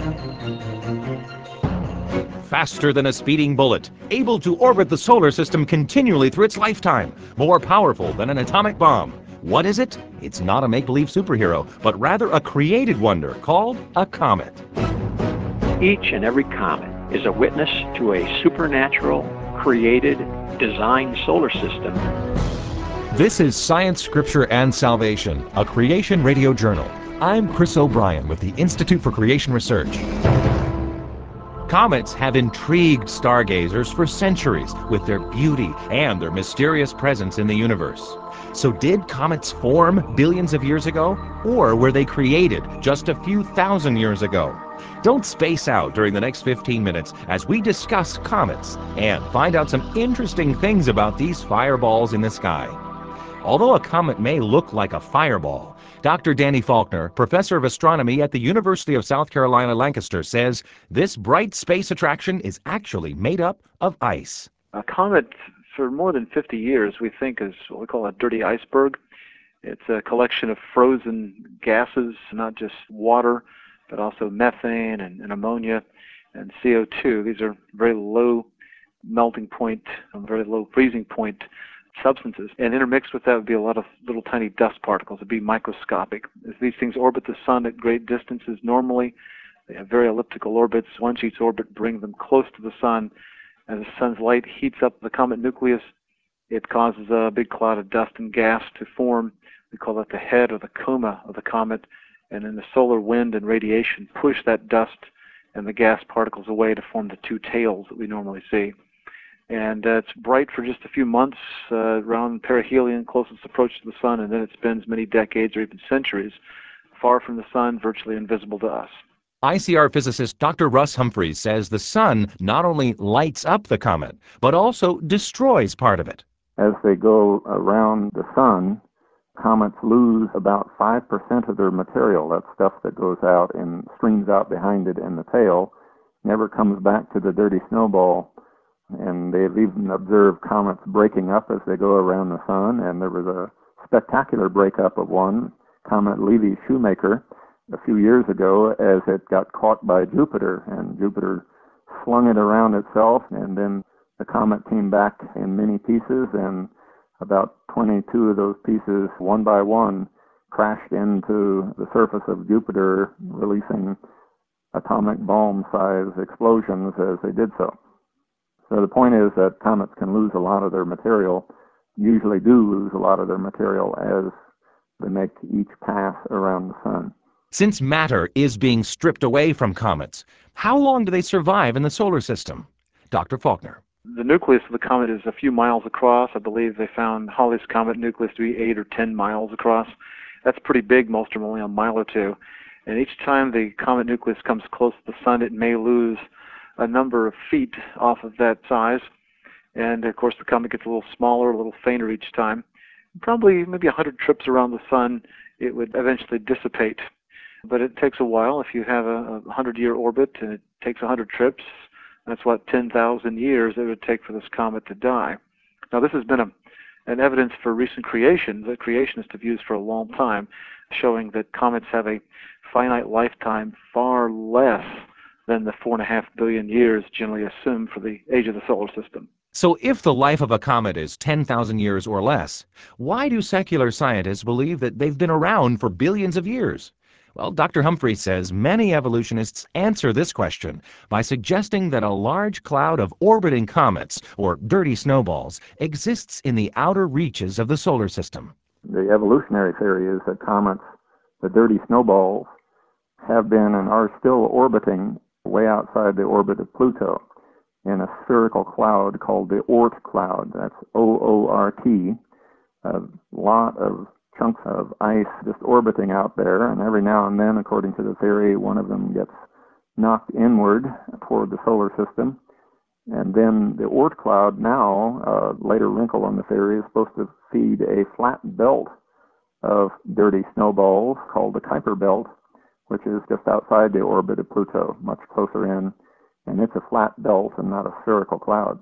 Faster than a speeding bullet, able to orbit the solar system continually through its lifetime, more powerful than an atomic bomb. What is it? It's not a make-believe superhero, but rather a created wonder called a comet. Each and every comet is a witness to a supernatural, created, designed solar system. This is Science, Scripture, and Salvation, a Creation Radio Journal. I'm Chris O'Brien with the Institute for Creation Research. Comets have intrigued stargazers for centuries with their beauty and their mysterious presence in the universe. So did comets form billions of years ago, or were they created just a few thousand years ago? Don't space out during the next 15 minutes as we discuss comets and find out some interesting things about these fireballs in the sky. Although a comet may look like a fireball, Dr. Danny Faulkner, professor of astronomy at the University of South Carolina, Lancaster, says this bright space attraction is actually made up of ice. A comet, for more than 50 years, we think is what we call a dirty iceberg. It's a collection of frozen gases, not just water, but also methane and ammonia and CO2. These are very low melting point, very low freezing point substances, and intermixed with that would be a lot of little tiny dust particles. It would be microscopic. As these things orbit the sun at great distances normally, they have very elliptical orbits. Once each orbit brings them close to the sun. As the sun's light heats up the comet nucleus, it causes a big cloud of dust and gas to form. We call that the head or the coma of the comet, and then the solar wind and radiation push that dust and the gas particles away to form the two tails that we normally see. And it's bright for just a few months around perihelion, closest approach to the sun, and then it spends many decades or even centuries far from the sun, virtually invisible to us. ICR physicist Dr. Russ Humphreys says the sun not only lights up the comet, but also destroys part of it. As they go around the sun, comets lose about 5% of their material. That stuff that goes out and streams out behind it in the tail never comes back to the dirty snowball. And they've even observed comets breaking up as they go around the sun, and there was a spectacular breakup of one, Comet Levy-Shoemaker, a few years ago as it got caught by Jupiter, and Jupiter slung it around itself, and then the comet came back in many pieces, and about 22 of those pieces, one by one, crashed into the surface of Jupiter, releasing atomic bomb-size explosions as they did so. So the point is that comets can lose a lot of their material, usually do lose a lot of their material as they make each pass around the sun. Since matter is being stripped away from comets, how long do they survive in the solar system? Dr. Faulkner. The nucleus of the comet is a few miles across. I believe they found Halley's Comet nucleus to be 8 or 10 miles across. That's pretty big. Most of them are only a mile or two. And each time the comet nucleus comes close to the sun, it may lose a number of feet off of that size. And of course the comet gets a little smaller, a little fainter each time. Probably maybe 100 trips around the sun, it would eventually dissipate. But it takes a while. If you have a 100-year orbit and it takes 100 trips, that's what, 10,000 years it would take for this comet to die. Now this has been an evidence for recent creation that creationists have used for a long time, showing that comets have a finite lifetime far less than the 4.5 billion years generally assumed for the age of the solar system. So if the life of a comet is 10,000 years or less, why do secular scientists believe that they've been around for billions of years? Well, Dr. Humphreys says many evolutionists answer this question by suggesting that a large cloud of orbiting comets, or dirty snowballs, exists in the outer reaches of the solar system. The evolutionary theory is that comets, the dirty snowballs, have been and are still orbiting way outside the orbit of Pluto in a spherical cloud called the Oort cloud. That's O-O-R-T. A lot of chunks of ice just orbiting out there, and every now and then, according to the theory, one of them gets knocked inward toward the solar system. And then the Oort cloud now, a later wrinkle on the theory, is supposed to feed a flat belt of dirty snowballs called the Kuiper belt, which is just outside the orbit of Pluto, much closer in, and it's a flat belt and not a spherical cloud.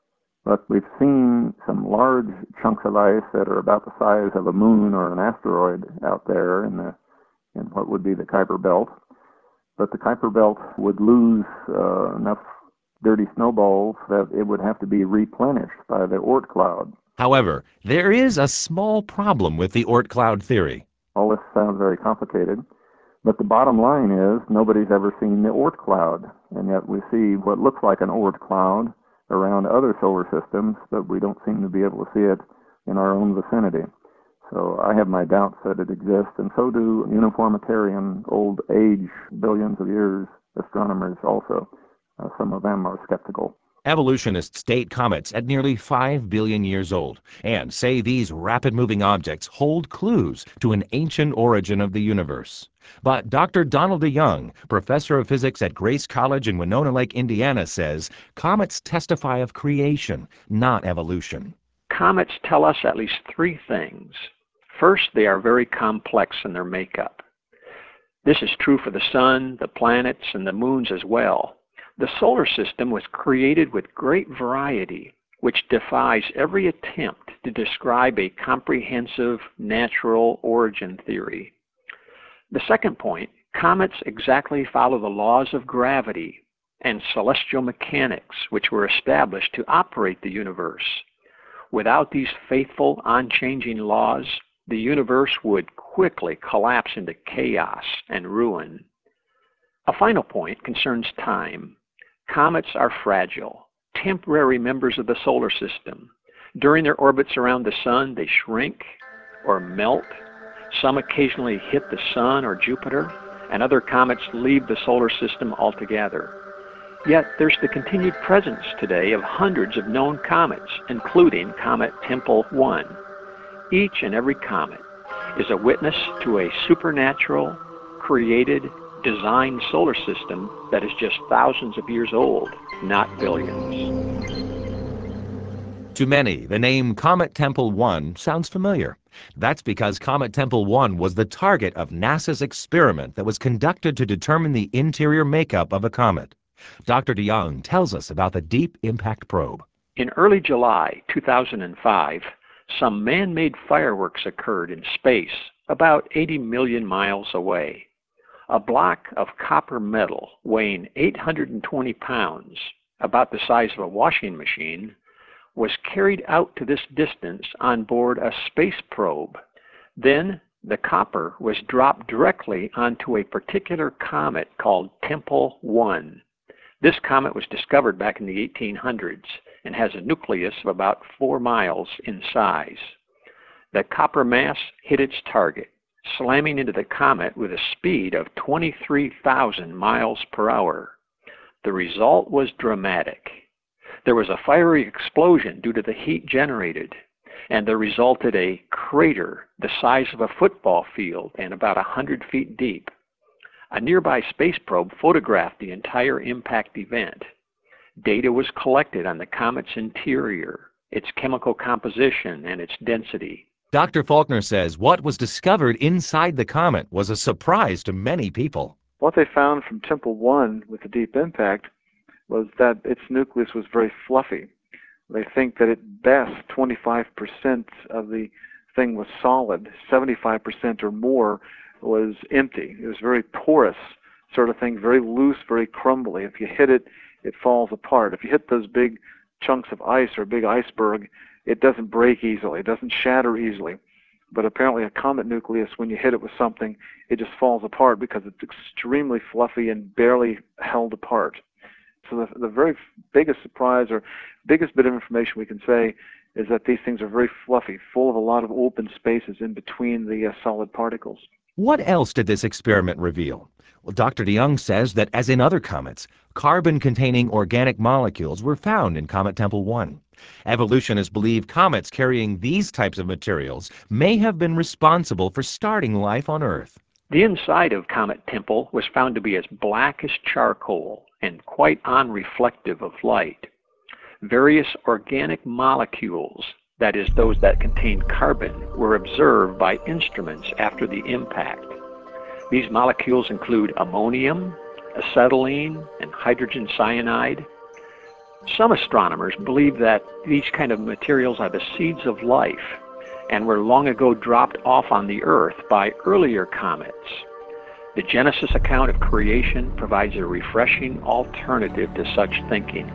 But we've seen some large chunks of ice that are about the size of a moon or an asteroid out there in what would be the Kuiper belt. but the Kuiper Belt would lose enough dirty snowballs that it would have to be replenished by the Oort cloud. However, there is a small problem with the Oort cloud theory. All this sounds very complicated, but the bottom line is nobody's ever seen the Oort cloud, and yet we see what looks like an Oort cloud around other solar systems, but we don't seem to be able to see it in our own vicinity. So I have my doubts that it exists, and so do uniformitarian, old age, billions of years astronomers also. Some of them are skeptical. Evolutionists date comets at nearly 5 billion years old and say these rapid-moving objects hold clues to an ancient origin of the universe. But Dr. Donald DeYoung, professor of physics at Grace College in Winona Lake, Indiana, says comets testify of creation, not evolution. Comets tell us at least three things. First, they are very complex in their makeup. This is true for the sun, the planets, and the moons as well. The solar system was created with great variety, which defies every attempt to describe a comprehensive natural origin theory. The second point, comets exactly follow the laws of gravity and celestial mechanics, which were established to operate the universe. Without these faithful, unchanging laws, the universe would quickly collapse into chaos and ruin. A final point concerns time. Comets are fragile, temporary members of the solar system. During their orbits around the sun, they shrink or melt. Some occasionally hit the sun or Jupiter, and other comets leave the solar system altogether. Yet there's the continued presence today of hundreds of known comets, including Comet Tempel 1. Each and every comet is a witness to a supernatural, created, designed solar system that is just thousands of years old, not billions. To many, the name Comet Tempel 1 sounds familiar. That's because Comet Tempel 1 was the target of NASA's experiment that was conducted to determine the interior makeup of a comet. Dr. DeYoung tells us about the Deep Impact Probe. In early July 2005, some man-made fireworks occurred in space about 80 million miles away. A block of copper metal weighing 820 pounds, about the size of a washing machine, was carried out to this distance on board a space probe. Then the copper was dropped directly onto a particular comet called Tempel 1. This comet was discovered back in the 1800s and has a nucleus of about 4 miles in size. The copper mass hit its target, slamming into the comet with a speed of 23,000 miles per hour. The result was dramatic. There was a fiery explosion due to the heat generated, and there resulted a crater the size of a football field and about 100 feet deep. A nearby space probe photographed the entire impact event. Data was collected on the comet's interior, its chemical composition, and its density. Dr. Faulkner says what was discovered inside the comet was a surprise to many people. What they found from Tempel 1 with the deep impact was that its nucleus was very fluffy. They think that at best 25% of the thing was solid, 75% or more was empty. It was very porous sort of thing, very loose, very crumbly. If you hit it, it falls apart. If you hit those big chunks of ice or a big iceberg, it doesn't break easily. It doesn't shatter easily. But apparently a comet nucleus, when you hit it with something, it just falls apart because it's extremely fluffy and barely held apart. So the very biggest surprise or biggest bit of information we can say is that these things are very fluffy, full of a lot of open spaces in between the solid particles. What else did this experiment reveal? Well, Dr. DeYoung says that, as in other comets, carbon-containing organic molecules were found in Comet Tempel 1. Evolutionists believe comets carrying these types of materials may have been responsible for starting life on Earth. The inside of Comet Tempel was found to be as black as charcoal and quite unreflective of light. Various organic molecules, that is, those that contain carbon, were observed by instruments after the impact. These molecules include ammonium, acetylene, and hydrogen cyanide. Some astronomers believe that these kind of materials are the seeds of life and were long ago dropped off on the Earth by earlier comets. The Genesis account of creation provides a refreshing alternative to such thinking.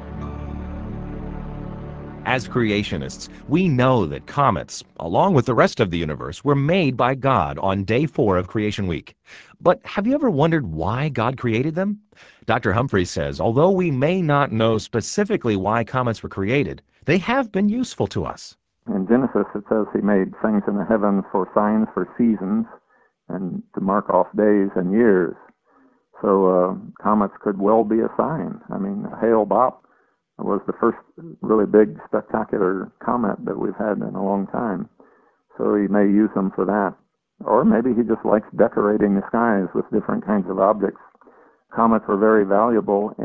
As creationists, we know that comets, along with the rest of the universe, were made by God on day 4 of Creation Week. But have you ever wondered why God created them? Dr. Humphreys says, although we may not know specifically why comets were created, they have been useful to us. In Genesis, it says he made things in the heavens for signs, for seasons, and to mark off days and years. So comets could well be a sign. I mean, Hale-Bopp was the first really big, spectacular comet that we've had in a long time. So he may use them for that. Or maybe he just likes decorating the skies with different kinds of objects. Comets were very valuable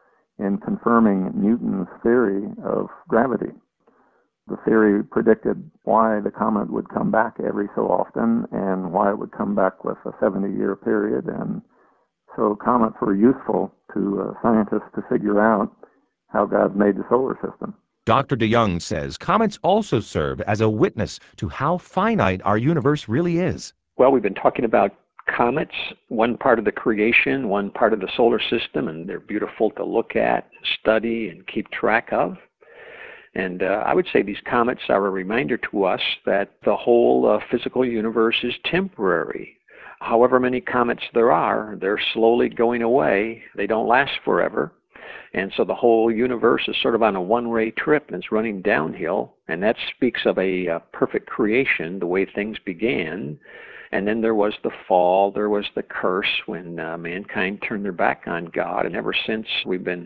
in confirming Newton's theory of gravity. The theory predicted why the comet would come back every so often and why it would come back with a 70-year period. And so comets were useful to scientists to figure out how God made the solar system. Dr. DeYoung says comets also serve as a witness to how finite our universe really is. Well, we've been talking about comets, one part of the creation, one part of the solar system, and they're beautiful to look at, study, and keep track of. And I would say these comets are a reminder to us that the whole physical universe is temporary. However many comets there are, they're slowly going away. They don't last forever. And so the whole universe is sort of on a one-way trip, and it's running downhill. And that speaks of a perfect creation, the way things began. And then there was the fall, there was the curse when mankind turned their back on God. And ever since, we've been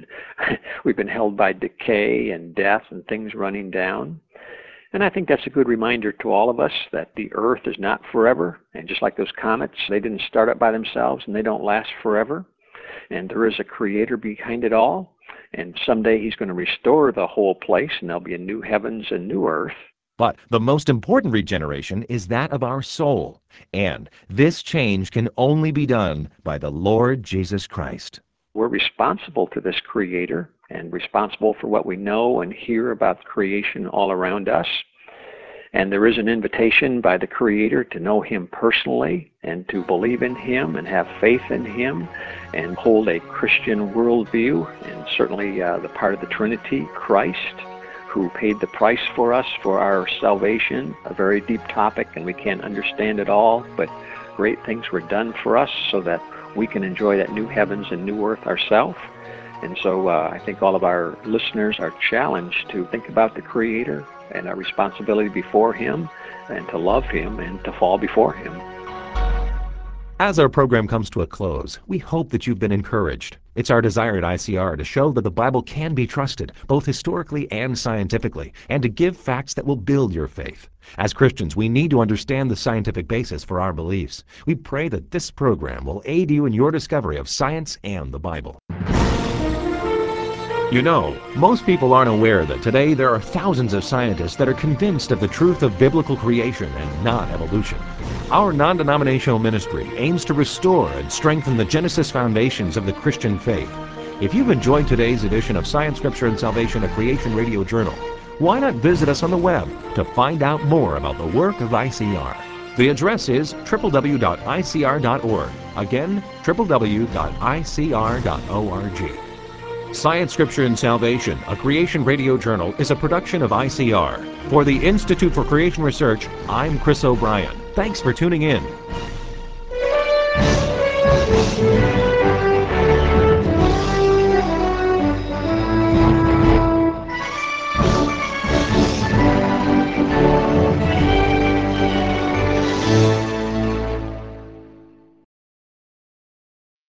held by decay and death and things running down. And I think that's a good reminder to all of us that the earth is not forever. And just like those comets, they didn't start up by themselves and they don't last forever. And there is a creator behind it all. And someday he's going to restore the whole place, and there'll be a new heavens and new earth. But the most important regeneration is that of our soul. And this change can only be done by the Lord Jesus Christ. We're responsible to this creator and responsible for what we know and hear about creation all around us. And there is an invitation by the Creator to know Him personally and to believe in Him and have faith in Him and hold a Christian worldview, and certainly the part of the Trinity, Christ, who paid the price for us for our salvation, a very deep topic, and we can't understand it all, but great things were done for us so that we can enjoy that new heavens and new earth ourselves. And so I think all of our listeners are challenged to think about the Creator and our responsibility before Him, and to love Him and to fall before Him. As our program comes to a close, we hope that you've been encouraged. It's our desire at ICR to show that the Bible can be trusted, both historically and scientifically, and to give facts that will build your faith. As Christians, we need to understand the scientific basis for our beliefs. We pray that this program will aid you in your discovery of science and the Bible. You know, most people aren't aware that today there are thousands of scientists that are convinced of the truth of biblical creation and not evolution. Our non-denominational ministry aims to restore and strengthen the Genesis foundations of the Christian faith. If you've enjoyed today's edition of Science, Scripture, and Salvation, a Creation Radio Journal, why not visit us on the web to find out more about the work of ICR? The address is www.icr.org. Again, www.icr.org. Science, Scripture, and Salvation, a Creation Radio Journal, is a production of ICR. For the Institute for Creation Research, I'm Chris O'Brien. Thanks for tuning in.